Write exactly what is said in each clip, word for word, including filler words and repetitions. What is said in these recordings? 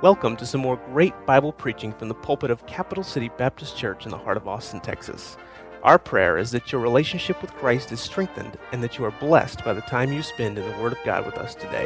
Welcome to some more great Bible preaching from the pulpit of Capital City Baptist Church in the heart of Austin, Texas. Our prayer is that your relationship with Christ is strengthened and that you are blessed by the time you spend in the Word of God with us today.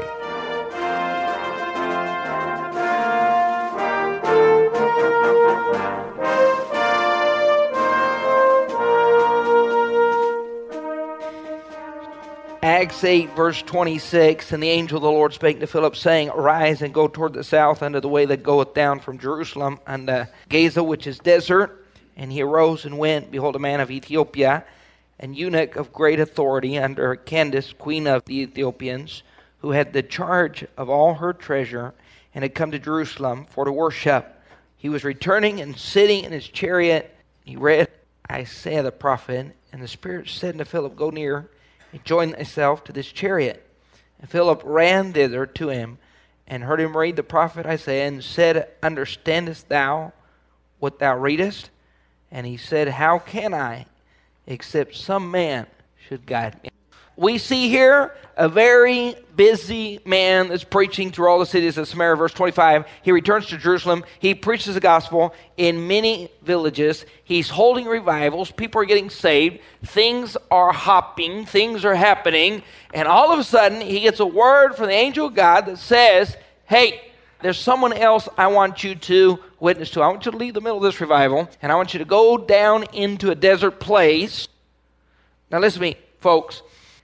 Acts eight, verse twenty-six, and the angel of the Lord spake to Philip, saying, Arise and go toward the south unto the way that goeth down from Jerusalem unto Gaza, which is desert. And he arose and went. Behold, a man of Ethiopia, an eunuch of great authority under Candace, queen of the Ethiopians, who had the charge of all her treasure, and had come to Jerusalem for to worship. He was returning and sitting in his chariot. He read Isaiah the prophet, and the Spirit said unto Philip, Go near, and join thyself to this chariot. And Philip ran thither to him, and heard him read the prophet Isaiah, and said, Understandest thou what thou readest? And he said, How can I, except some man should guide me? We see here a very busy man that's preaching through all the cities of Samaria. Verse twenty-five, he returns to Jerusalem. He preaches the gospel in many villages. He's holding revivals. People are getting saved. Things are hopping. Things are happening. And all of a sudden, he gets a word from the angel of God that says, hey, there's someone else I want you to witness to. I want you to leave the middle of this revival, and I want you to go down into a desert place. Now listen to me, folks.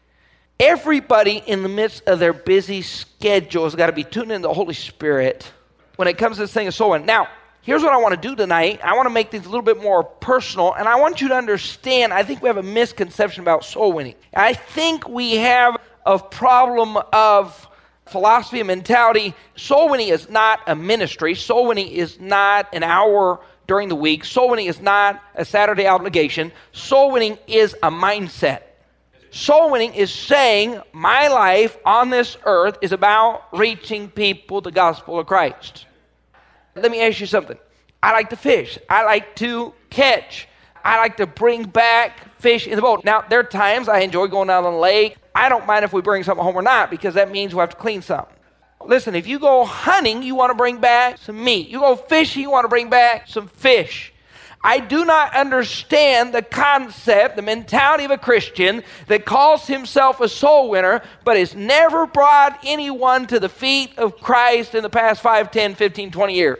Everybody in the midst of their busy schedule has got to be tuned into the Holy Spirit when it comes to this thing of soul winning. Now, here's what I want to do tonight. I want to make things a little bit more personal, and I want you to understand, I think we have a misconception about soul winning. I think we have a problem of philosophy and mentality. Soul winning is not a ministry. Soul winning is not an hour during the week. Soul winning is not a Saturday obligation. Soul winning is a mindset. Soul winning is saying, my life on this earth is about reaching people the gospel of Christ. Let me ask you something. I like to fish. I like to catch. I like to bring back fish in the boat. Now, there are times I enjoy going out on the lake. I don't mind if we bring something home or not, because that means we'll have to clean something. Listen, if you go hunting, you want to bring back some meat. You go fishing, you want to bring back some fish. I do not understand the concept, the mentality of a Christian that calls himself a soul winner, but has never brought anyone to the feet of Christ in the past five, ten, fifteen, twenty years.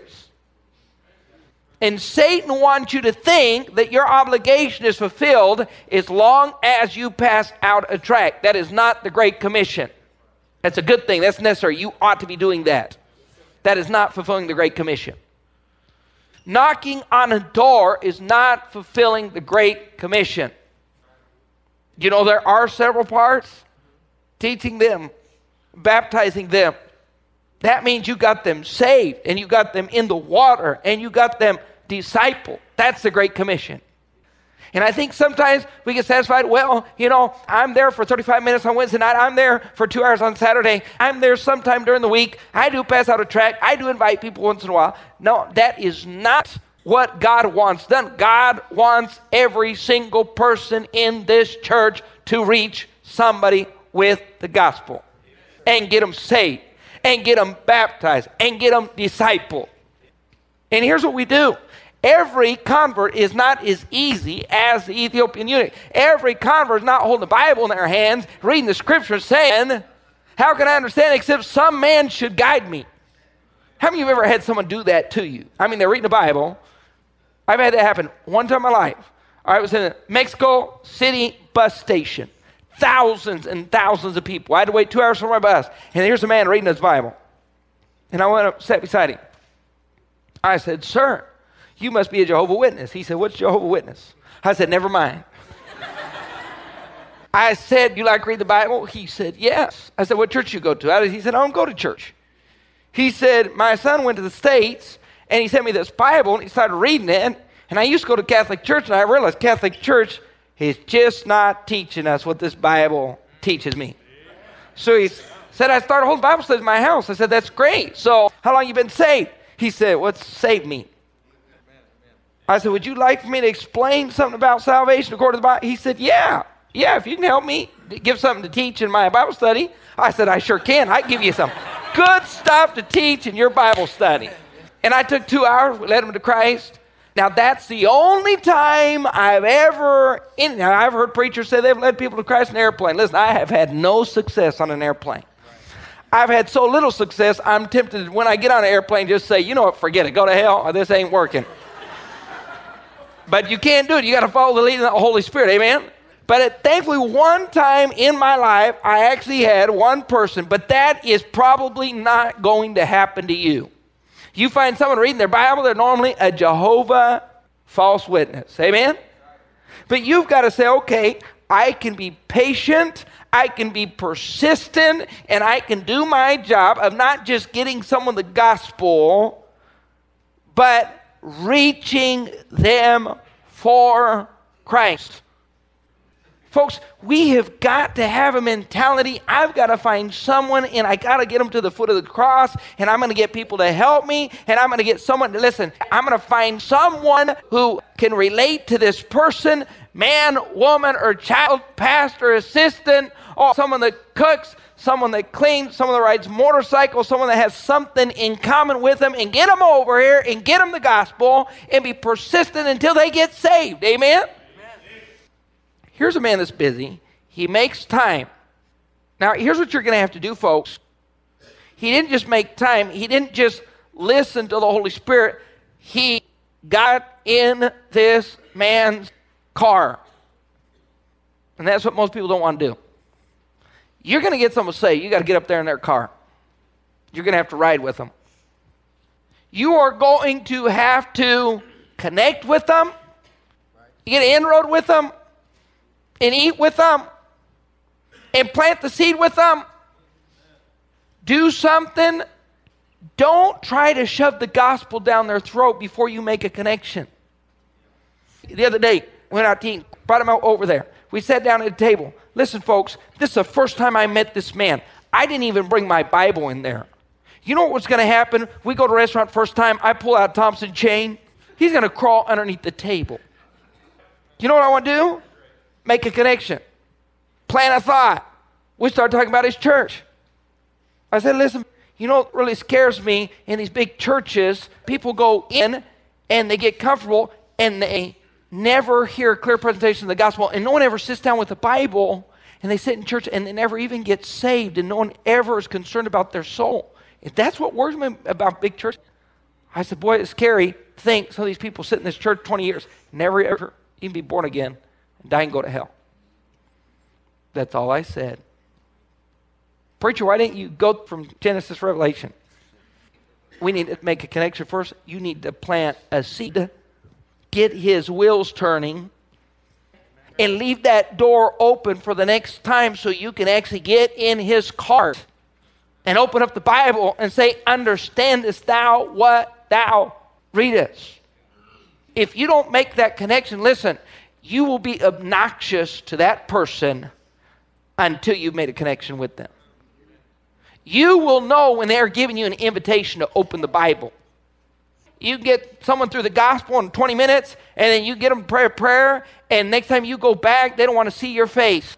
And Satan wants you to think that your obligation is fulfilled as long as you pass out a tract. That is not the Great Commission. That's a good thing. That's necessary. You ought to be doing that. That is not fulfilling the Great Commission. Knocking on a door is not fulfilling the Great Commission. You know, there are several parts. Teaching them, baptizing them. That means you got them saved, and you got them in the water, and you got them discipled. That's the Great Commission. And I think sometimes we get satisfied, well, you know, I'm there for thirty-five minutes on Wednesday night. I'm there for two hours on Saturday. I'm there sometime during the week. I do pass out a tract. I do invite people once in a while. No, that is not what God wants done. God wants every single person in this church to reach somebody with the gospel and get them saved and get them baptized and get them discipled. And here's what we do. Every convert is not as easy as the Ethiopian eunuch. Every convert is not holding the Bible in their hands, reading the scriptures, saying, how can I understand except some man should guide me? How many of you have ever had someone do that to you? I mean, they're reading the Bible. I've had that happen one time in my life. I was in a Mexico City bus station. Thousands and thousands of people. I had to wait two hours for my bus. And here's a man reading his Bible. And I went up, sat beside him. I said, sir, you must be a Jehovah's Witness. He said, what's Jehovah's Witness? I said, never mind. I said, you like to read the Bible? He said, yes. I said, what church you go to? I, he said, I don't go to church. He said, my son went to the States, and he sent me this Bible, and he started reading it, and I used to go to Catholic church, and I realized Catholic church is just not teaching us what this Bible teaches me. So he said, I started holding Bible studies in my house. I said, that's great. So how long you been saved? He said, what's saved mean? I said, would you like for me to explain something about salvation according to the Bible? He said, yeah. Yeah, if you can help me give something to teach in my Bible study. I said, I sure can. I can give you some good stuff to teach in your Bible study. And I took two hours, led them to Christ. Now, that's the only time I've ever, in, now I've heard preachers say they've led people to Christ in an airplane. Listen, I have had no success on an airplane. I've had so little success, I'm tempted when I get on an airplane just say, you know what, forget it, go to hell, or this ain't working. But you can't do it. You got to follow the leading of the Holy Spirit, amen? But it, thankfully, one time in my life, I actually had one person, but that is probably not going to happen to you. You find someone reading their Bible, they're normally a Jehovah false witness. Amen? But you've got to say, okay, I can be patient, I can be persistent, and I can do my job of not just getting someone the gospel, but reaching them for Christ. Folks, we have got to have a mentality. I've got to find someone, and I got to get them to the foot of the cross, and I'm going to get people to help me, and I'm going to get someone to listen. I'm going to find someone who can relate to this person, man, woman, or child, pastor, assistant, or someone that cooks, someone that cleans, someone that rides motorcycles, someone that has something in common with them, and get them over here and get them the gospel and be persistent until they get saved. Amen? Here's a man that's busy. He makes time. Now, here's what you're going to have to do, folks. He didn't just make time. He didn't just listen to the Holy Spirit. He got in this man's car. And that's what most people don't want to do. You're going to get someone to say, you got to get up there in their car. You're going to have to ride with them. You are going to have to connect with them. You get an inroad with them. And eat with them, and plant the seed with them. Do something. Don't try to shove the gospel down their throat before you make a connection. The other day, went out to eat, brought him out over there. We sat down at a table. Listen, folks, this is the first time I met this man. I didn't even bring my Bible in there. You know what's going to happen? We go to a restaurant first time, I pull out Thompson chain. He's going to crawl underneath the table. You know what I want to do? Make a connection. Plant a thought. We start talking about his church. I said, listen, you know what really scares me in these big churches? People go in and they get comfortable and they never hear a clear presentation of the gospel, and no one ever sits down with the Bible, and they sit in church and they never even get saved, and no one ever is concerned about their soul. If that's what worries me about big church, I said, boy, it's scary to think some of these people sit in this church twenty years, never ever even be born again, and die and go to hell. That's all I said. Preacher, why didn't you go from Genesis to Revelation? We need to make a connection first. You need to plant a seed, get his wheels turning, and leave that door open for the next time so you can actually get in his cart and open up the Bible and say, understandest thou what thou readest? If you don't make that connection, listen, you will be obnoxious to that person until you've made a connection with them. You will know when they're giving you an invitation to open the Bible. You get someone through the gospel in twenty minutes, and then you get them to pray a prayer, and next time you go back, they don't want to see your face.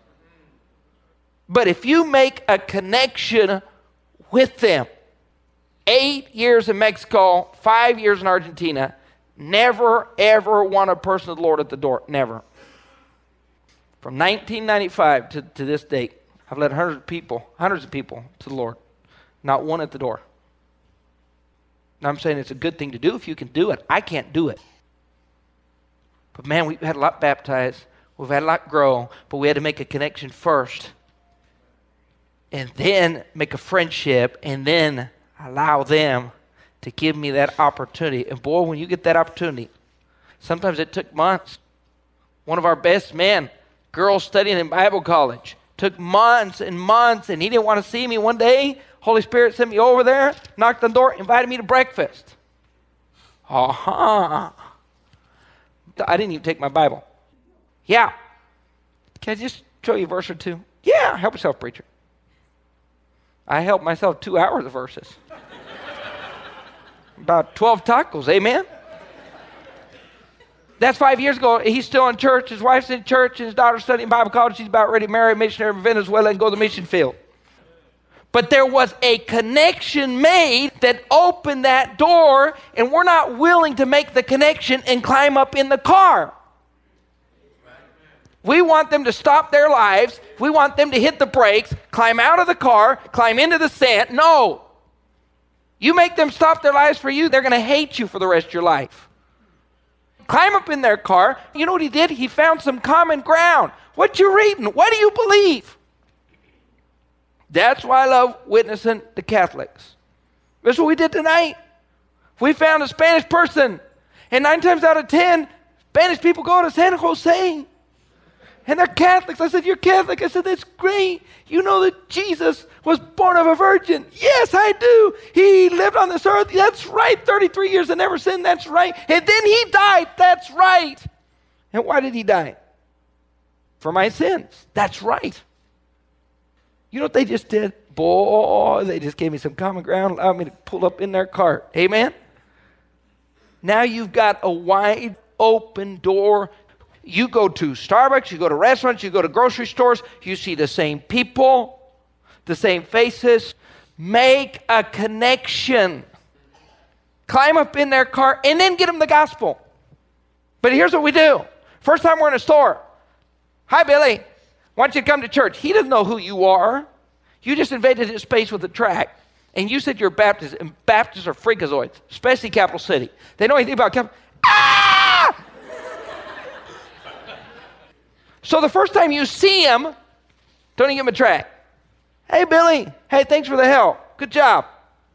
But if you make a connection with them, eight years in Mexico, five years in Argentina, never, ever want a person of the Lord at the door. Never. From nineteen ninety-five to, to this date, I've led hundreds of people, hundreds of people to the Lord. Not one at the door. Now I'm saying it's a good thing to do if you can do it. I can't do it. But man, we've had a lot baptized. We've had a lot grow. But we had to make a connection first. And then make a friendship. And then allow them to give me that opportunity. And boy, when you get that opportunity, sometimes it took months. One of our best men, girls studying in Bible college, took months and months, and he didn't want to see me. One day, Holy Spirit sent me over there, knocked on the door, invited me to breakfast. Uh-huh. I didn't even take my Bible. Yeah. Can I just show you a verse or two? Yeah, help yourself, preacher. I helped myself two hours of verses. About twelve tacos, amen? That's five years ago. He's still in church. His wife's in church. His daughter's studying Bible college. She's about ready to marry a missionary in Venezuela and go to the mission field. But there was a connection made that opened that door, and we're not willing to make the connection and climb up in the car. We want them to stop their lives. We want them to hit the brakes, climb out of the car, climb into the sand. No. You make them stop their lives for you, they're going to hate you for the rest of your life. Climb up in their car. You know what he did? He found some common ground. What you reading? What do you believe? That's why I love witnessing to Catholics. That's what we did tonight. We found a Spanish person, and nine times out of ten, Spanish people go to San Jose, and they're Catholics. I said, you're Catholic? I said, that's great. You know that Jesus was born of a virgin? Yes, I do. He lived on this earth? That's right. thirty-three years and never sinned? That's right. And then he died? That's right. And why did he die? For my sins. That's right. You know what they just did? Boy, they just gave me some common ground, allowed me to pull up in their cart. Amen? Now you've got a wide open door. You go to Starbucks, you go to restaurants, you go to grocery stores, you see the same people, the same faces. Make a connection. Climb up in their car and then get them the gospel. But here's what we do. First time we're in a store. Hi, Billy. Why don't you come to church? He doesn't know who you are. You just invaded his space with a tract. And you said you're Baptist, and Baptists are freakazoids, especially Capital City. They know anything about Capital. Ah! So the first time you see him, don't even give him a tract. Hey, Billy. Hey, thanks for the help. Good job.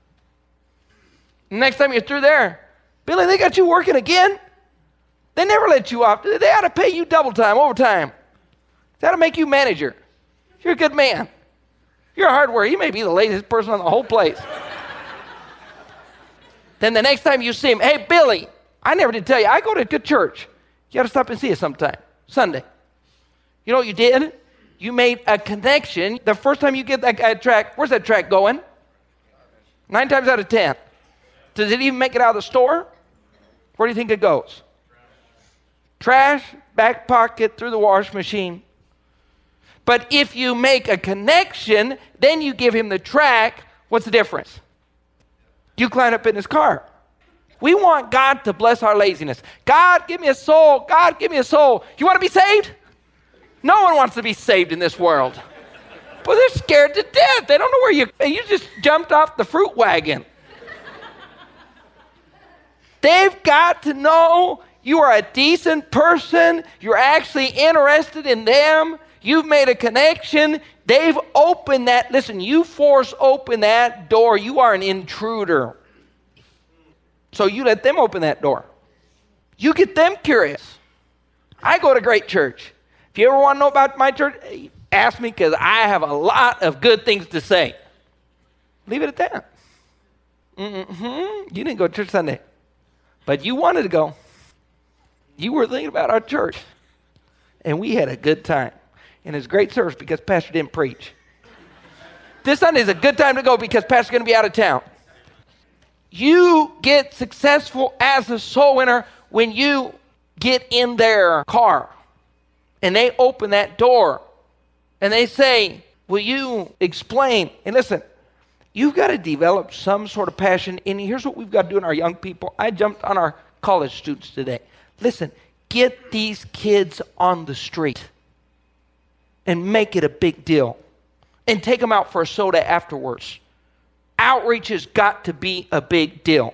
Next time you're through there, Billy, they got you working again? They never let you off. They ought to pay you double time, overtime. That'll make you manager. You're a good man. You're a hard worker. You may be the laziest person on the whole place. Then the next time you see him, hey, Billy, I never did tell you, I go to a good church. You got to stop and see us sometime, Sunday. You know what you did? You made a connection. The first time you get that uh, track, where's that track going? Nine times out of ten. Does it even make it out of the store? Where do you think it goes? Trash, back pocket, through the wash machine. But if you make a connection, then you give him the track, what's the difference? You climb up in his car. We want God to bless our laziness. God, give me a soul. God, give me a soul. You want to be saved? No one wants to be saved in this world. Well, they're scared to death. They don't know where you, you just jumped off the fruit wagon. They've got to know you are a decent person. You're actually interested in them. You've made a connection. They've opened that. Listen, you force open that door. You are an intruder. So you let them open that door. You get them curious. I go to great church. If you ever want to know about my church, ask me because I have a lot of good things to say. Leave it at that. Mm-hmm. You didn't go to church Sunday, but you wanted to go. You were thinking about our church, and we had a good time. And it's a great service because Pastor didn't preach. This Sunday is a good time to go because Pastor's going to be out of town. You get successful as a soul winner when you get in their car and they open that door and they say, will you explain? And listen, you've got to develop some sort of passion. And here's what we've got to do in our young people. I jumped on our college students today. Listen, get these kids on the street and make it a big deal. And take them out for a soda afterwards. Outreach has got to be a big deal.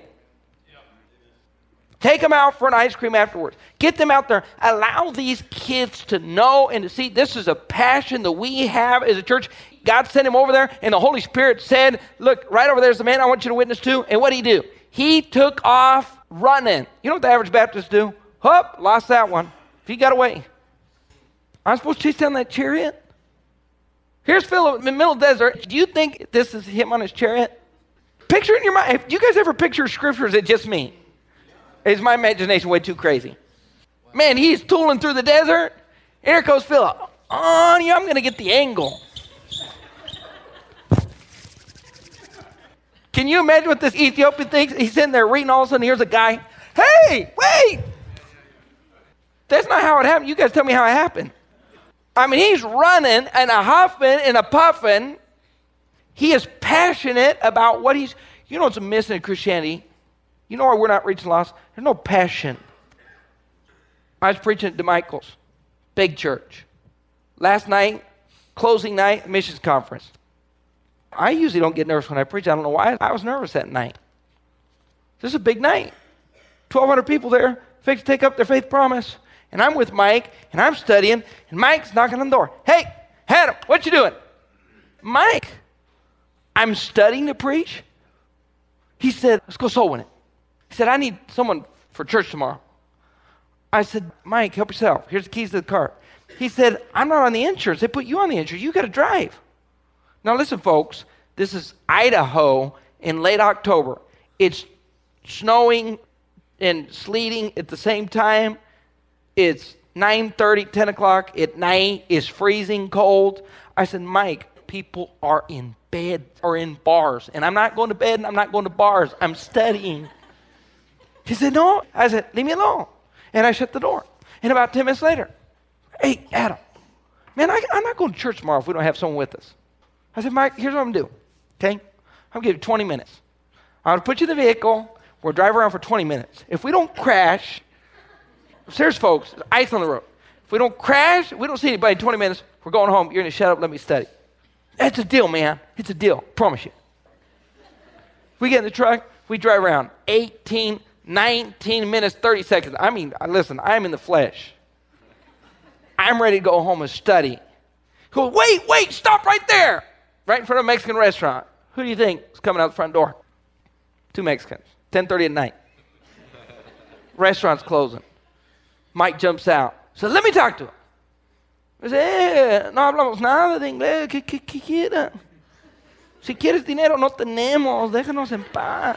Take them out for an ice cream afterwards. Get them out there. Allow these kids to know and to see this is a passion that we have as a church. God sent him over there, and the Holy Spirit said, look, right over there's the man I want you to witness to. And what did he do? He took off running. You know what the average Baptist do? Hup, lost that one. He got away. I'm supposed to chase down that chariot? Here's Philip in the middle of the desert. Do you think this is him on his chariot? Picture in your mind. Do you guys ever picture scripture? Is it just me? Is my imagination way too crazy? Man, he's tooling through the desert. Here goes Philip. On you, I'm going to get the angle. Can you imagine what this Ethiopian thinks? He's in there reading, all of a sudden here's a guy. Hey, wait! That's not how it happened. You guys tell me how it happened. I mean, he's running and a huffing and a puffing. He is passionate about what he's, you know what's missing in Christianity? You know why we're not reaching lost? There's no passion. I was preaching at DeMichael's, big church. Last night, closing night, missions conference. I usually don't get nervous when I preach. I don't know why. I was nervous that night. This is a big night. twelve hundred people there, fixed to take up their faith promise. And I'm with Mike, and I'm studying, and Mike's knocking on the door. Hey, Adam, what you doing? Mike, I'm studying to preach. He said, let's go soul winning. He said, I need someone for church tomorrow. I said, Mike, help yourself. Here's the keys to the car. He said, I'm not on the insurance. They put you on the insurance. You got to drive. Now listen, folks. This is Idaho in late October. It's snowing and sleeting at the same time. It's nine thirty, ten o'clock at night. It's freezing cold. I said, Mike, people are in bed or in bars. And I'm not going to bed and I'm not going to bars. I'm studying. He said, no. I said, leave me alone. And I shut the door. And about ten minutes later, hey, Adam, man, I, I'm not going to church tomorrow if we don't have someone with us. I said, Mike, here's what I'm going to do, okay? I'm going to give you twenty minutes. I'm going to put you in the vehicle. We'll drive around for twenty minutes. If we don't crash, serious folks, there's ice on the road. If we don't crash, we don't see anybody in twenty minutes, we're going home. You're going to shut up, let me study. That's a deal, man. It's a deal. Promise you. We get in the truck, we drive around eighteen, nineteen minutes, thirty seconds. I mean, listen, I'm in the flesh. I'm ready to go home and study. He goes, wait, wait, stop right there. Right in front of a Mexican restaurant. Who do you think is coming out the front door? Two Mexicans. ten thirty at night. Restaurant's closing. Mike jumps out. Says, let me talk to him. I said, eh, no hablamos nada de inglés. ¿Qué, qué, qué quiera? Si quieres dinero, no tenemos. Déjanos en paz.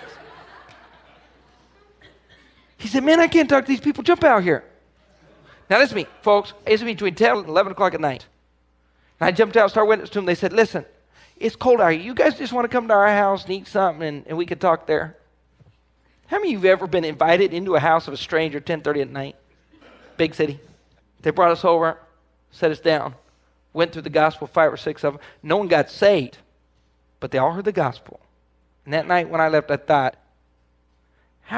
He said, man, I can't talk to these people. Jump out here. Now, listen to me, folks. It's between ten and eleven o'clock at night. And I jumped out, started witnessing to them. They said, listen, it's cold out here. You guys just want to come to our house and eat something, and, and we could talk there. How many of you have ever been invited into a house of a stranger at ten thirty at night? Big city. They brought us over, set us down, went through the gospel, five or six of them. No one got saved, but they all heard the gospel. And that night when I left, I thought,